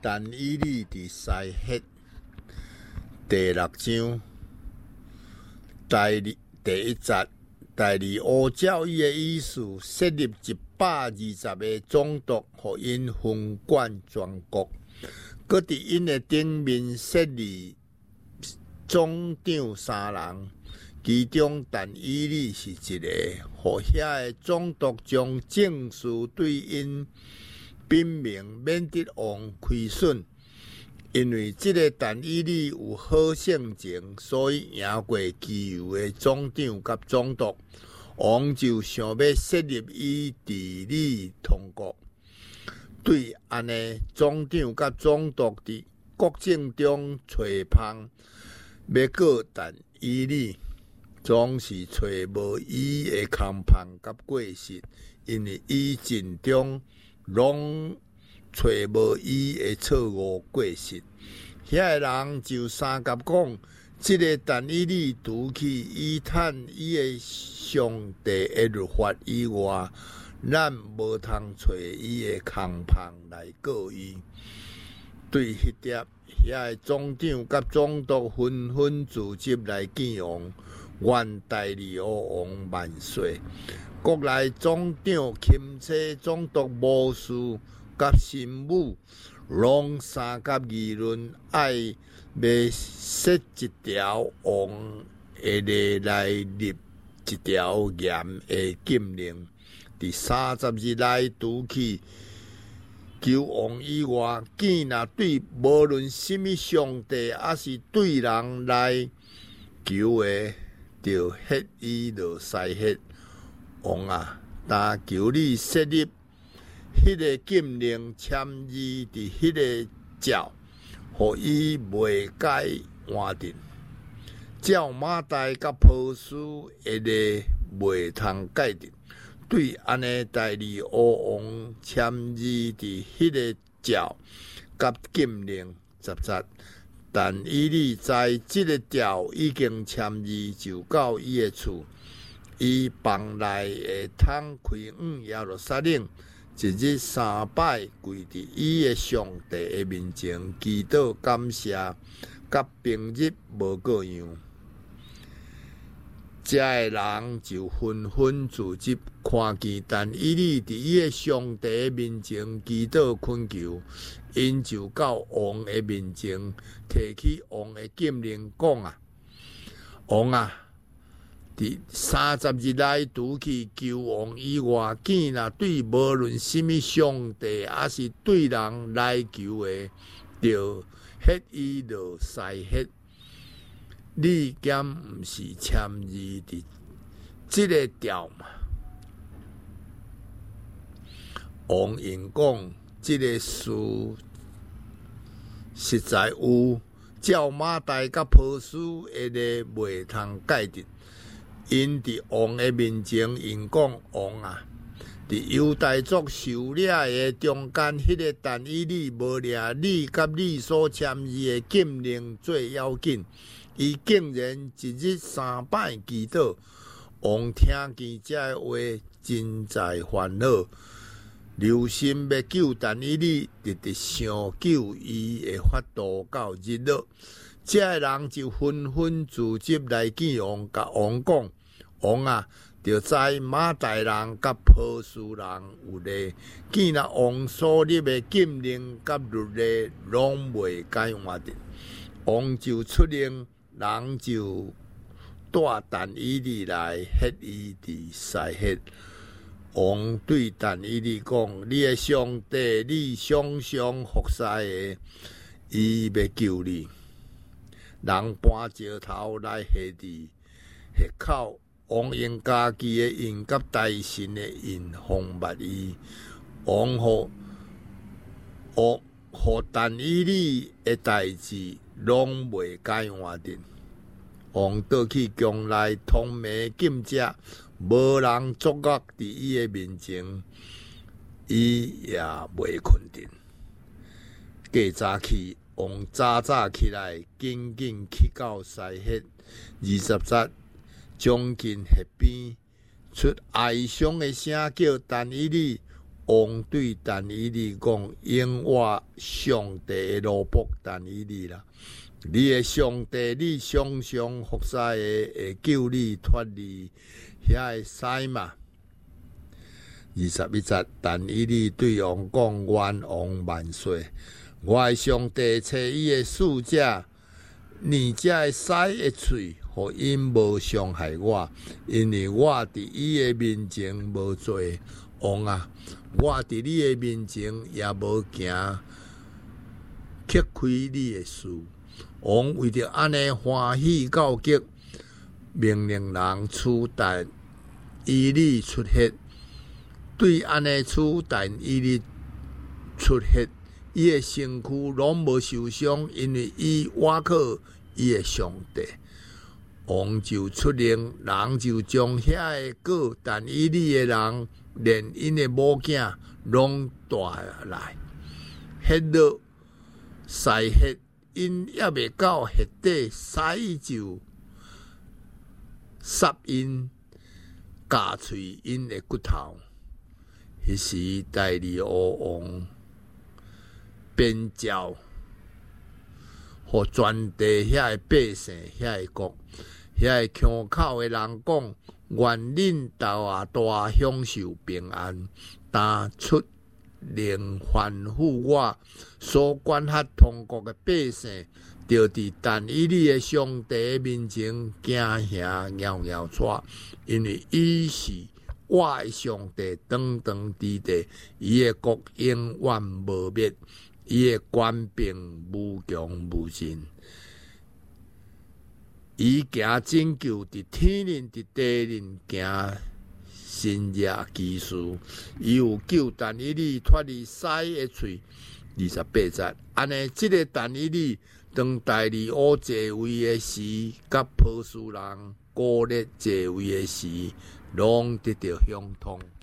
但以理伫西ฮ็第6章第1节第2乌教义的意思，设立120个总督，互因分管全国。搁伫因的顶面设立总长3人，其中但以理是一个，互遐的总督将政事对因禀明，免得王亏损。因为这个但以理有好性情，所以赢过其余的总长甲总督。王就想要设立伊治理通国。对安尼，总长甲总督伫国政中找芳，要告但以理，总是找无伊的空芳甲过失，因为伊尽中拢找无伊的错误过失。遐个人就三甲讲，这个但以理除去伊趁伊的上帝的律法以外，咱无通找伊的空芳来告伊。对迄点，遐个总长甲总督纷纷自执来见王，愿代理王万岁。国内总长钦差总督无事甲神武，拢三甲议论，爱要设一条王下嚟来立一条严的禁令。伫30日内，除去求王以外，见若对无论什么上帝，还是对人来求的，就ฮ็伊落西ฮ็。王啊，但求你设立迄个禁令，签字伫迄个诏，互伊袂改换定。照马代甲波斯下个袂通改定。对安尼代理乌王签字伫迄个诏甲禁令10节，但以理在即个诏已经签字，就到伊的厝，伊房内会通开往耶路撒冷，一日3摆跪伫伊的上帝的面前祈祷感谢，甲平日无各样。遮个人就纷纷自执，看见但以理伫伊的上帝的面前祈祷恳求，因就到王的面前，提起王的禁令，讲啊，王啊，伫30日内，除去求王以外，见若对无论什么上帝，还是对人来求的，就ฮ็伊落西ฮ็。你敢毋是签字伫即个条嘛？王因讲，即个事实在有，照马代甲波斯下个袂通改定。因伫王的面前，因讲，王啊，伫犹大族受掠的中间，迄个但以理无掠你甲你所签字的禁令最要紧。伊竟然一日3摆祈祷，王听见这话，真在烦恼，留心要救但以理，直直想救伊的法度到日落。这个人就纷纷自执来见王，甲王讲：王啊，就知马代人甲波斯人有咧，见若王所立的禁令甲律例，拢袂改换的。王就出令。人就带但以理来ฮ็伊伫西ฮ็。王对但以理讲：你的上帝，你常常服侍的，伊要救你。人搬石头来下伫穴口，王用家己的印甲大神的印封密伊。王互但以理的代志，拢袂改换定。王倒去宫内通媒禁止，无人作恶伫伊的面前，伊也袂困定。过早起，王早早起来，紧紧去到西ฮ็。20节，将近河边，出哀伤的声叫但以理， 王对但以理讲：因我上帝的奴仆但以理啦，你的上帝，你常常服侍的会救你脱离遐个屎嘛。21节，但以理对王讲：愿王万岁！我的上帝找伊的使者，你这屎的喙，互因无伤害我，因为我伫伊的面前无做王啊。我伫你的面前也无行揭开你的事。王为着安尼欢喜告急，命令人处但以理出血。对安尼处但以理出血，伊的身躯拢无受伤，因为伊倚靠伊的上帝。王就出令，人就将遐个告但以理的人，连因的某囝拢带来，血落晒血，因也未到血底，屎就杀因，夹碎因的骨头。迄时代利乌王便召，互全地遐个百姓、遐个国、遐个腔口的人讲：愿恁斗下大享受平安，但出令吩咐我所管辖通国的百姓，就伫但以理的上帝面前惊吓尿尿喘，因为伊是我的上帝，长长之地，伊的国永远无灭，伊的权柄无穷无尽。伊行拯救，伫天人伫地人行新业奇事，伊有救但以理脱离屎的喙。28节，安尼即个但以理当代利乌继位的时，甲波斯人古列继位的时，拢得到相通。